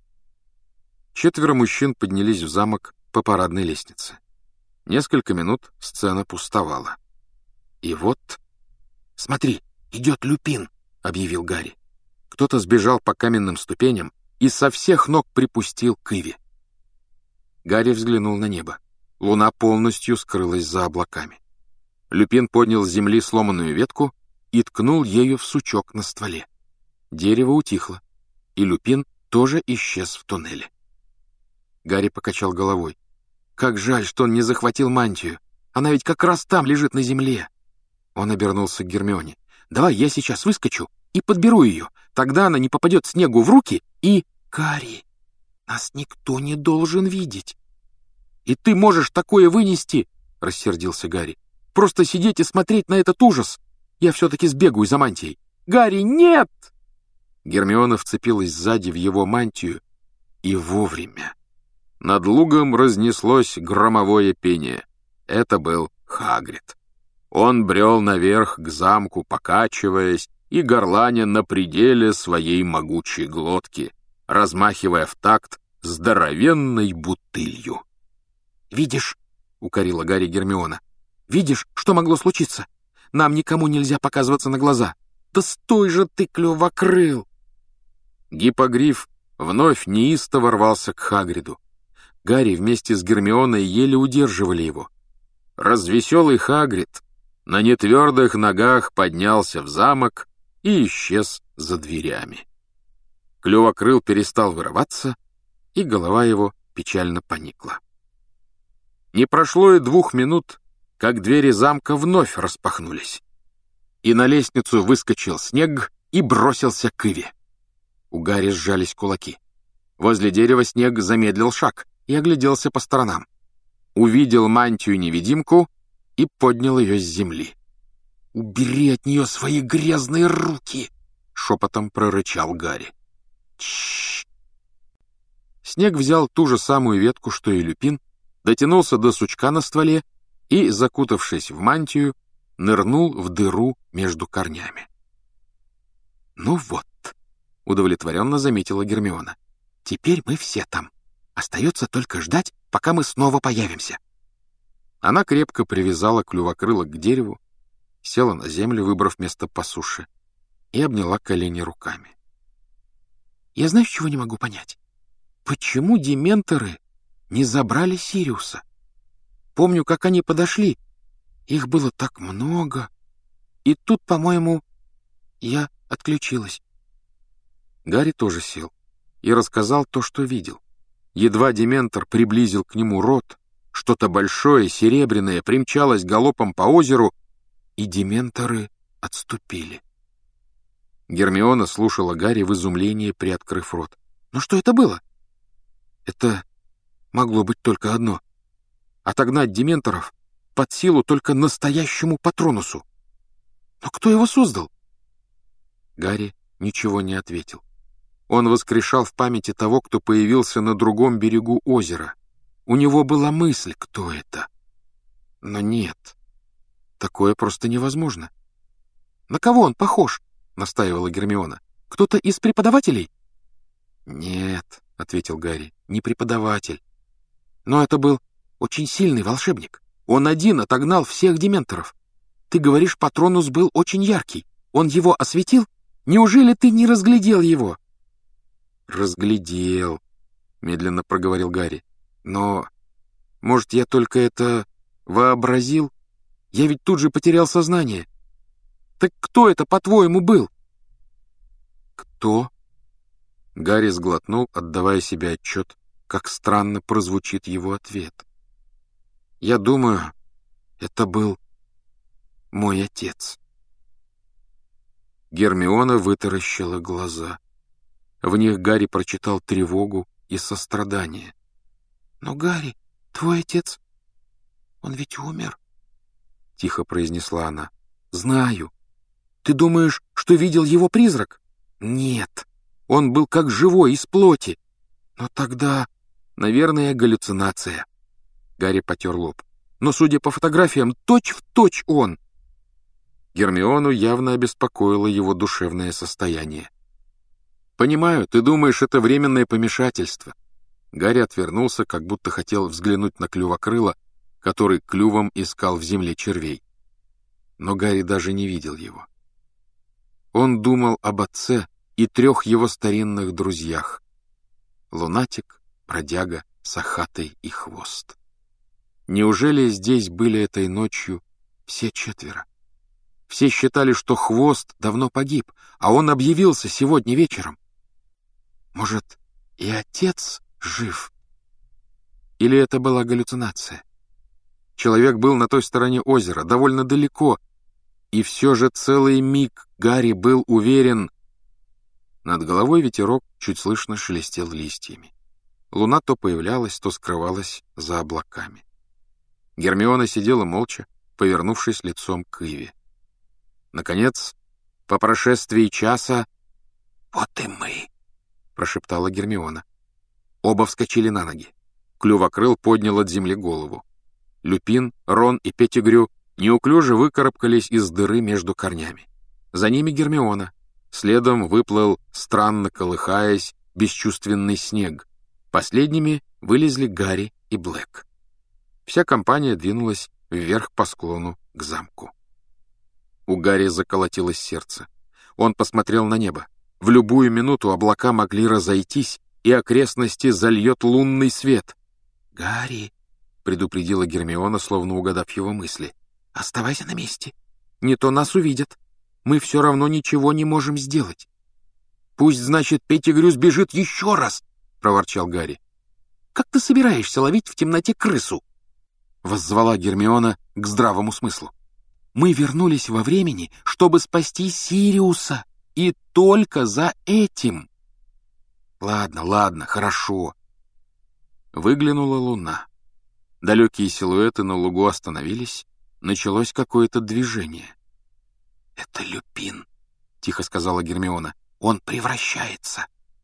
Четверо мужчин поднялись в замок по парадной лестнице. Несколько минут сцена пустовала. И вот... «Смотри, идет Люпин», — объявил Гарри. Кто-то сбежал по каменным ступеням и со всех ног припустил к иве. Гарри взглянул на небо. Луна полностью скрылась за облаками. Люпин поднял с земли сломанную ветку и ткнул ею в сучок на стволе. Дерево утихло, и Люпин тоже исчез в туннеле. Гарри покачал головой. Как жаль, что он не захватил мантию. Она ведь как раз там лежит на земле. Он обернулся к Гермионе. «Давай я сейчас выскочу и подберу ее. Тогда она не попадет снегу в руки и...» Гарри, нас никто не должен видеть. И ты можешь такое вынести, — рассердился Гарри. Просто сидеть и смотреть на этот ужас. Я все-таки сбегаю за мантией. Гарри, нет! Гермиона вцепилась сзади в его мантию, и вовремя. Над лугом разнеслось громовое пение. Это был Хагрид. Он брел наверх к замку, покачиваясь и горланя на пределе своей могучей глотки, размахивая в такт здоровенной бутылью. «Видишь?» — укорила Гарри Гермиона. «Видишь, что могло случиться? Нам никому нельзя показываться на глаза. Да стой же ты, клювокрыл!» Гиппогриф вновь неистово рвался к Хагриду. Гарри вместе с Гермионой еле удерживали его. Развеселый Хагрид на нетвердых ногах поднялся в замок и исчез за дверями. Клювокрыл перестал вырываться, и голова его печально поникла. Не прошло и двух минут, как двери замка вновь распахнулись, и на лестницу выскочил Снег и бросился к Иве. У Гарри сжались кулаки. Возле дерева Снег замедлил шаг и огляделся по сторонам. Увидел мантию-невидимку и поднял ее с земли. «Убери от нее свои грязные руки!» — шепотом прорычал Гарри. Тш. Снег взял ту же самую ветку, что и Люпин, дотянулся до сучка на стволе и, закутавшись в мантию, нырнул в дыру между корнями. «Ну вот», — удовлетворенно заметила Гермиона, — «теперь мы все там. Остается только ждать, пока мы снова появимся». Она крепко привязала клювокрыла к дереву, села на землю, выбрав место по суше, и обняла колени руками. «Я знаешь, чего не могу понять? Почему дементоры не забрали Сириуса? Помню, как они подошли. Их было так много. И тут, по-моему, я отключилась». Гарри тоже сел и рассказал то, что видел. Едва дементор приблизил к нему рот, что-то большое, серебряное, примчалось галопом по озеру, и дементоры отступили. Гермиона слушала Гарри в изумлении, приоткрыв рот. «Ну что это было?» «Это могло быть только одно. Отогнать дементоров под силу только настоящему Патронусу». «Но кто его создал?» Гарри ничего не ответил. Он воскрешал в памяти того, кто появился на другом берегу озера. У него была мысль, кто это. Но нет, такое просто невозможно. «На кого он похож?» — настаивала Гермиона. «Кто-то из преподавателей?» «Нет», — ответил Гарри, — «не преподаватель. Но это был очень сильный волшебник. Он один отогнал всех дементоров. Ты говоришь, Патронус был очень яркий. Он его осветил? Неужели ты не разглядел его?» «Разглядел», — медленно проговорил Гарри. «Но, может, я только это вообразил? Я ведь тут же потерял сознание». «Так кто это, по-твоему, был?» «Кто?» Гарри сглотнул, отдавая себе отчет, как странно прозвучит его ответ. «Я думаю, это был мой отец». Гермиона вытаращила глаза. В них Гарри прочитал тревогу и сострадание. «Но, Гарри, твой отец, он ведь умер», — тихо произнесла она. «Знаю. Ты думаешь, что видел его призрак?» «Нет. Он был как живой, из плоти. Но тогда, наверное, галлюцинация». Гарри потер лоб. «Но, судя по фотографиям, точь-в-точь он». Гермиону явно обеспокоило его душевное состояние. «Понимаю, ты думаешь, это временное помешательство». Гарри отвернулся, как будто хотел взглянуть на клювокрыла, который клювом искал в земле червей. Но Гарри даже не видел его. Он думал об отце и трех его старинных друзьях — Лунатик, Бродяга, Сахатый и Хвост. Неужели здесь были этой ночью все четверо? Все считали, что Хвост давно погиб, а он объявился сегодня вечером. Может, и отец жив? Или это была галлюцинация? Человек был на той стороне озера, довольно далеко, и все же целый миг Гарри был уверен. Над головой ветерок чуть слышно шелестел листьями. Луна то появлялась, то скрывалась за облаками. Гермиона сидела молча, повернувшись лицом к Иве. Наконец, по прошествии часа... «Вот и мы!» — прошептала Гермиона. Оба вскочили на ноги. Клювокрыл поднял от земли голову. Люпин, Рон и Петтигрю неуклюже выкарабкались из дыры между корнями. За ними Гермиона. Следом выплыл, странно колыхаясь, бесчувственный снег. Последними вылезли Гарри и Блэк. Вся компания двинулась вверх по склону к замку. У Гарри заколотилось сердце. Он посмотрел на небо. В любую минуту облака могли разойтись, и окрестности зальет лунный свет. «Гарри», — предупредила Гермиона, словно угадав его мысли, — «оставайся на месте. Не то нас увидят. Мы все равно ничего не можем сделать». «Пусть, значит, Петтигрю сбежит еще раз», — проворчал Гарри. «Как ты собираешься ловить в темноте крысу?» — воззвала Гермиона к здравому смыслу. «Мы вернулись во времени, чтобы спасти Сириуса, и только за этим». «Ладно, ладно, хорошо». Выглянула луна. Далекие силуэты на лугу остановились, началось какое-то движение. «Это Люпин», — тихо сказала Гермиона. «Он превращается».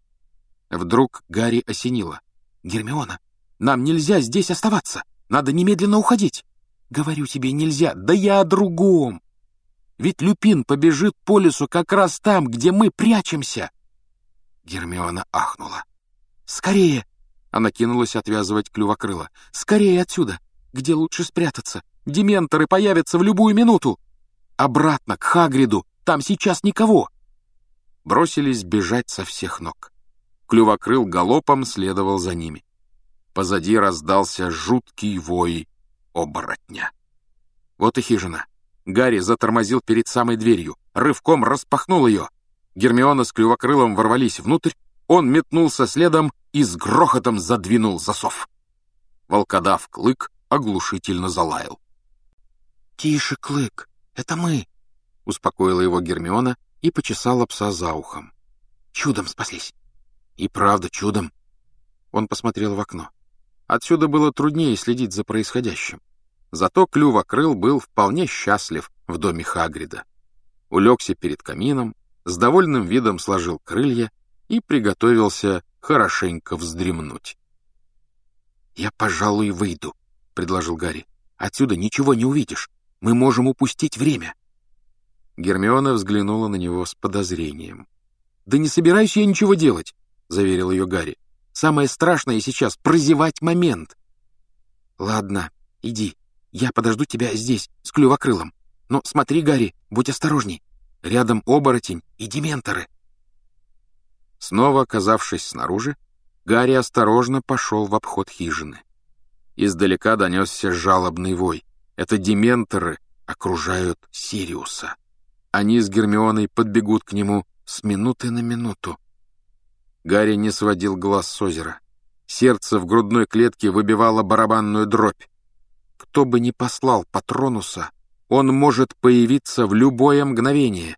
Вдруг Гарри осенило. «Гермиона, нам нельзя здесь оставаться. Надо немедленно уходить». «Говорю тебе, нельзя. Да я о другом. Ведь Люпин побежит по лесу как раз там, где мы прячемся». Гермиона ахнула. «Скорее!» — она кинулась отвязывать Клювокрыла. «Скорее отсюда! Где лучше спрятаться? Дементоры появятся в любую минуту! Обратно, к Хагриду! Там сейчас никого!» Бросились бежать со всех ног. Клювокрыл галопом следовал за ними. Позади раздался жуткий вой оборотня. Вот и хижина. Гарри затормозил перед самой дверью, рывком распахнул ее. Гермиона с Клювокрылом ворвались внутрь, он метнулся следом и с грохотом задвинул засов. Волкодав Клык оглушительно залаял. «Тише, Клык, это мы!» — успокоила его Гермиона и почесала пса за ухом. «Чудом спаслись!» «И правда, чудом!» Он посмотрел в окно. Отсюда было труднее следить за происходящим. Зато Клювокрыл был вполне счастлив в доме Хагрида. Улегся перед камином, с довольным видом сложил крылья и приготовился хорошенько вздремнуть. «Я, пожалуй, выйду», — предложил Гарри. «Отсюда ничего не увидишь. Мы можем упустить время». Гермиона взглянула на него с подозрением. «Да не собираюсь я ничего делать», — заверил ее Гарри. «Самое страшное сейчас — прозевать момент». «Ладно, иди. Я подожду тебя здесь, с Клювокрылом. Но смотри, Гарри, будь осторожней. Рядом оборотень и дементоры». Снова оказавшись снаружи, Гарри осторожно пошел в обход хижины. Издалека донесся жалобный вой. Это дементоры окружают Сириуса. Они с Гермионой подбегут к нему с минуты на минуту. Гарри не сводил глаз с озера. Сердце в грудной клетке выбивало барабанную дробь. Кто бы ни послал Патронуса, он может появиться в любое мгновение.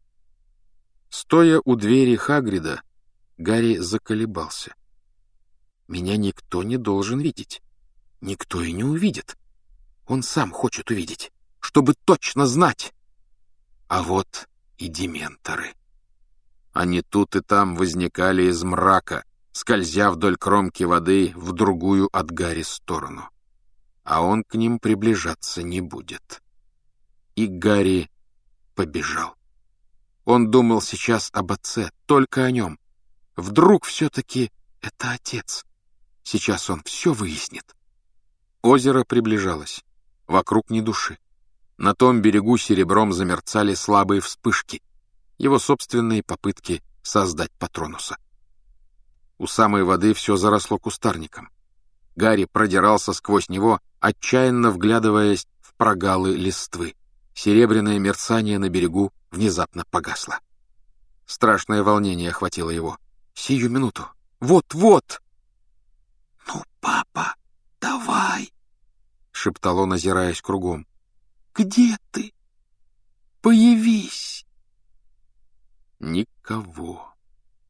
Стоя у двери Хагрида, Гарри заколебался. Меня никто не должен видеть. Никто и не увидит. Он сам хочет увидеть, чтобы точно знать. А вот и дементоры. Они тут и там возникали из мрака, скользя вдоль кромки воды в другую от Гарри сторону. А он к ним приближаться не будет. И Гарри побежал. Он думал сейчас об отце, только о нем. Вдруг все-таки это отец. Сейчас он все выяснит. Озеро приближалось. Вокруг ни души. На том берегу серебром замерцали слабые вспышки. Его собственные попытки создать Патронуса. У самой воды все заросло кустарником. Гарри продирался сквозь него, отчаянно вглядываясь в прогалы листвы. Серебряное мерцание на берегу внезапно погасло. Страшное волнение охватило его. Сию минуту. Вот-вот! «Ну, папа, давай!» — шептал он, озираясь кругом. «Где ты? Появись!» Никого.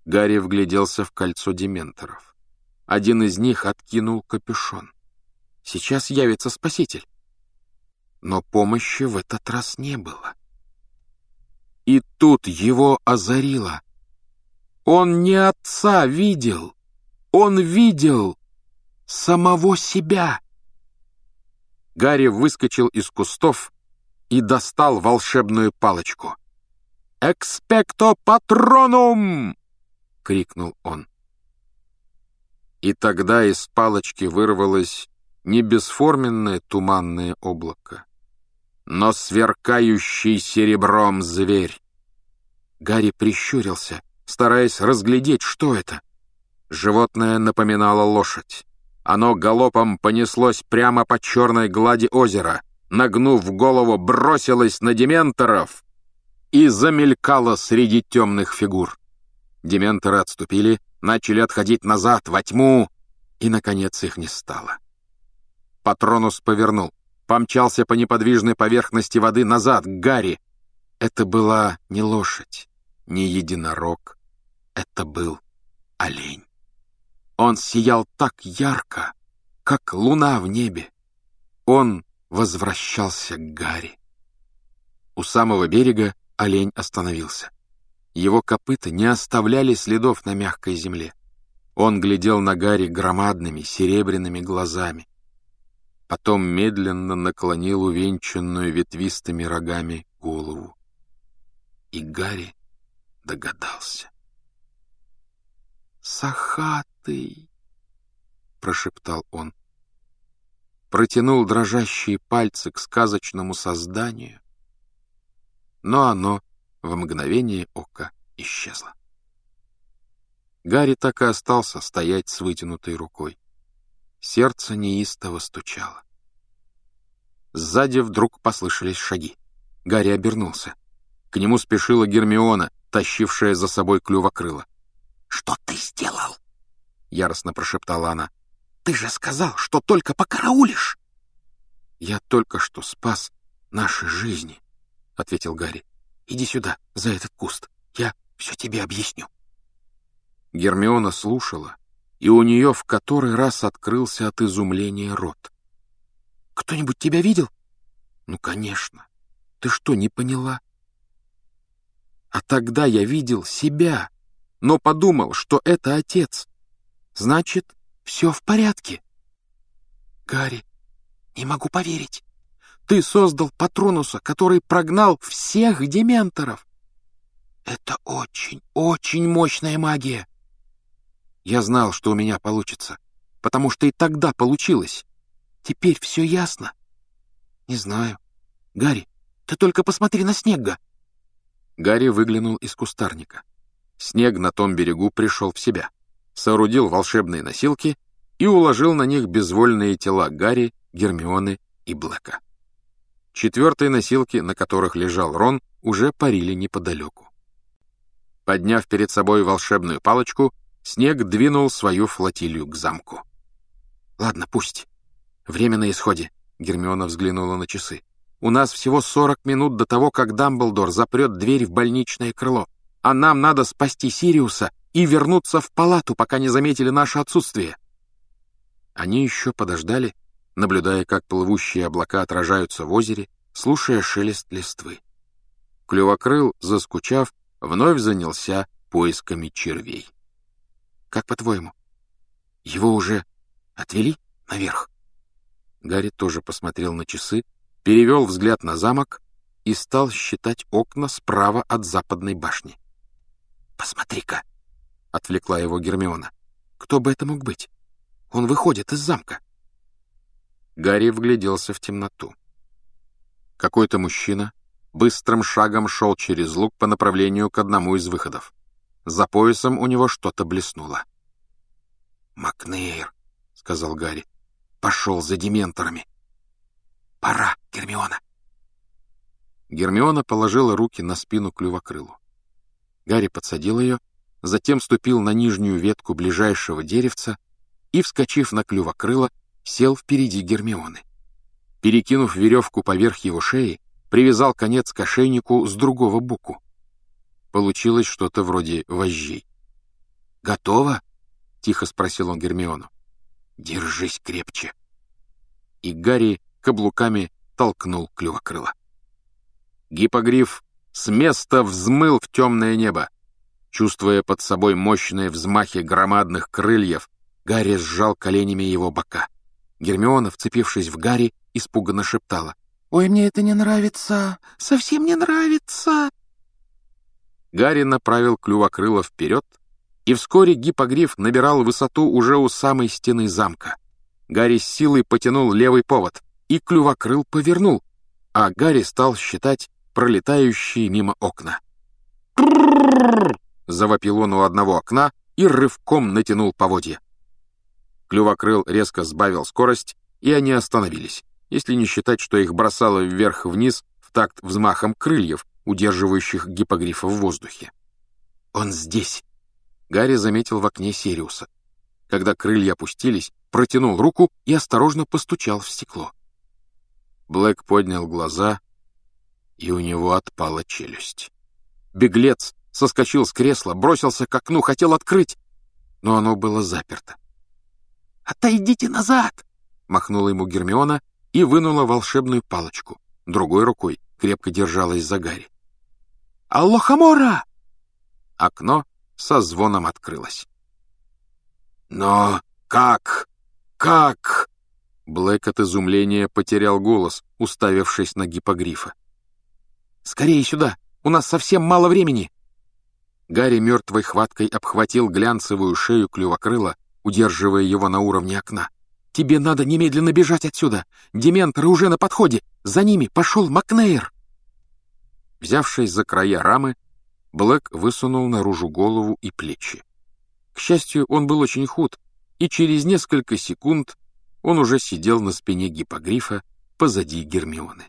Гарри вгляделся в кольцо дементоров. Один из них откинул капюшон. Сейчас явится спаситель. Но помощи в этот раз не было. И тут его озарило. Он не отца видел, он видел самого себя. Гарри выскочил из кустов и достал волшебную палочку. «Экспекто патронум!» — крикнул он. И тогда из палочки вырвалось не бесформенное туманное облако, но сверкающий серебром зверь. Гарри прищурился, стараясь разглядеть, что это. Животное напоминало лошадь. Оно галопом понеслось прямо по черной глади озера, нагнув голову, бросилось на дементоров и замелькало среди темных фигур. Дементоры отступили, начали отходить назад, во тьму, и, наконец, их не стало. Патронус повернул, помчался по неподвижной поверхности воды назад, к Гарри. Это была не лошадь, не единорог, это был олень. Он сиял так ярко, как луна в небе. Он возвращался к Гарри. У самого берега олень остановился. Его копыта не оставляли следов на мягкой земле. Он глядел на Гарри громадными серебряными глазами. Потом медленно наклонил увенчанную ветвистыми рогами голову. И Гарри догадался. «Сахатый!» — прошептал он. Протянул дрожащие пальцы к сказочному созданию, но оно в мгновение ока исчезло. Гарри так и остался стоять с вытянутой рукой. Сердце неистово стучало. Сзади вдруг послышались шаги. Гарри обернулся. К нему спешила Гермиона, тащившая за собой Клювокрыла. «Что ты сделал?» — яростно прошептала она. «Ты же сказал, что только покараулишь!» «Я только что спас наши жизни», — ответил Гарри. «Иди сюда, за этот куст. Я все тебе объясню». Гермиона слушала, и у нее в который раз открылся от изумления рот. «Кто-нибудь тебя видел?» «Ну, конечно. Ты что, не поняла?» «А тогда я видел себя, но подумал, что это отец. Значит, все в порядке». «Гарри, не могу поверить. Ты создал Патронуса, который прогнал всех дементоров. Это очень, очень мощная магия». «Я знал, что у меня получится, потому что и тогда получилось. Теперь все ясно?» «Не знаю. Гарри, ты только посмотри на Снегга». Гарри выглянул из кустарника. Снег на том берегу пришел в себя, соорудил волшебные носилки и уложил на них безвольные тела Гарри, Гермионы и Блэка. Четвертой носилки, на которых лежал Рон, уже парили неподалеку. Подняв перед собой волшебную палочку, Снег двинул свою флотилию к замку. «Ладно, пусть. Время на исходе», — Гермиона взглянула на часы. «У нас всего сорок минут до того, как Дамблдор запрет дверь в больничное крыло, а нам надо спасти Сириуса и вернуться в палату, пока не заметили наше отсутствие». Они еще подождали, наблюдая, как плывущие облака отражаются в озере, слушая шелест листвы. Клювокрыл, заскучав, вновь занялся поисками червей. «Как по-твоему, его уже отвели наверх?» Гарри тоже посмотрел на часы, перевел взгляд на замок и стал считать окна справа от западной башни. «Посмотри-ка!» — отвлекла его Гермиона. «Кто бы это мог быть? Он выходит из замка». Гарри вгляделся в темноту. Какой-то мужчина быстрым шагом шел через луг по направлению к одному из выходов. За поясом у него что-то блеснуло. «Макнейр», — сказал Гарри, — «пошел за дементорами». «Пора, Гермиона». Гермиона положила руки на спину Клювокрылу. Гарри подсадил ее, затем ступил на нижнюю ветку ближайшего деревца и, вскочив на Клювокрыла, сел впереди Гермионы. Перекинув веревку поверх его шеи, привязал конец к ошейнику с другого боку. Получилось что-то вроде вожжей. «Готово?» — тихо спросил он Гермиону. «Держись крепче». И Гарри каблуками толкнул Клювокрыла. Гиппогриф с места взмыл в темное небо. Чувствуя под собой мощные взмахи громадных крыльев, Гарри сжал коленями его бока. Гермиона, вцепившись в Гарри, испуганно шептала: «Ой, мне это не нравится! Совсем не нравится!» Гарри направил Клювокрыла вперед, и вскоре Гиппогриф набирал высоту уже у самой стены замка. Гарри с силой потянул левый повод, и Клювокрыл повернул, а Гарри стал считать пролетающие мимо окна. «Тррррррр!» — завопил он у одного окна и рывком натянул поводья. Клювокрыл резко сбавил скорость, и они остановились, если не считать, что их бросало вверх-вниз в такт взмахом крыльев, удерживающих Гиппогрифа в воздухе. «Он здесь!» — Гарри заметил в окне Сириуса. Когда крылья опустились, протянул руку и осторожно постучал в стекло. Блэк поднял глаза, и у него отпала челюсть. Беглец соскочил с кресла, бросился к окну, хотел открыть, но оно было заперто. «Отойдите назад!» — махнула ему Гермиона и вынула волшебную палочку. Другой рукой крепко держалась за Гарри. «Аллохамора!» Окно со звоном открылось. «Но как? Как?» Блэк от изумления потерял голос, уставившись на Гиппогрифа. «Скорее сюда! У нас совсем мало времени!» Гарри мертвой хваткой обхватил глянцевую шею Клювокрыла, удерживая его на уровне окна. «Тебе надо немедленно бежать отсюда! Дементоры уже на подходе! За ними пошел Макнейр!» Взявшись за края рамы, Блэк высунул наружу голову и плечи. К счастью, он был очень худ, и через несколько секунд он уже сидел на спине Гиппогрифа позади Гермионы.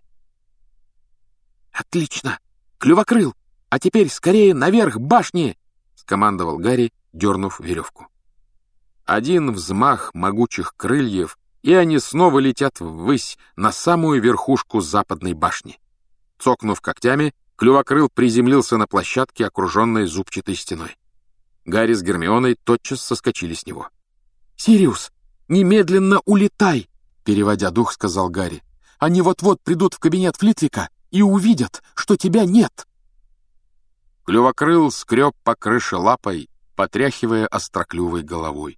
«Отлично! Клювокрыл! А теперь скорее наверх башни!» — скомандовал Гарри, дернув веревку. Один взмах могучих крыльев, и они снова летят ввысь на самую верхушку западной башни. Цокнув когтями, Клювокрыл приземлился на площадке, окруженной зубчатой стеной. Гарри с Гермионой тотчас соскочили с него. «Сириус, немедленно улетай!» — переводя дух, сказал Гарри. «Они вот-вот придут в кабинет Флитвика и увидят, что тебя нет!» Клювокрыл скреб по крыше лапой, потряхивая остроклювой головой.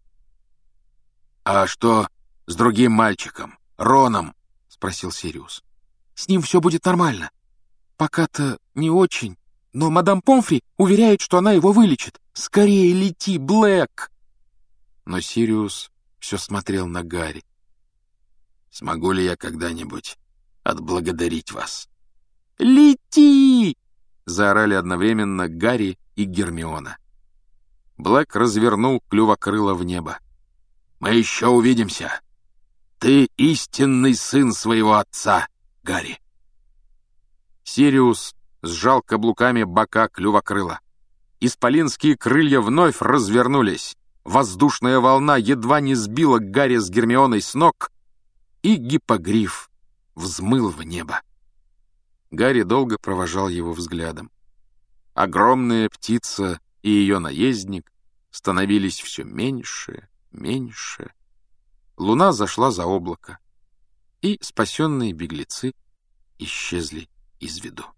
«А что с другим мальчиком, Роном?» — спросил Сириус. «С ним все будет нормально. Пока-то не очень, но мадам Помфри уверяет, что она его вылечит. Скорее лети, Блэк!» Но Сириус все смотрел на Гарри. «Смогу ли я когда-нибудь отблагодарить вас?» «Лети!» — заорали одновременно Гарри и Гермиона. Блэк развернул Клювокрыла в небо. «Мы еще увидимся. Ты истинный сын своего отца, Гарри». Сириус сжал каблуками бока Клювокрыла. Исполинские крылья вновь развернулись. Воздушная волна едва не сбила Гарри с Гермионой с ног, и Гиппогриф взмыл в небо. Гарри долго провожал его взглядом. Огромная птица и ее наездник становились все меньше, меньше. Луна зашла за облако, и спасенные беглецы исчезли из виду.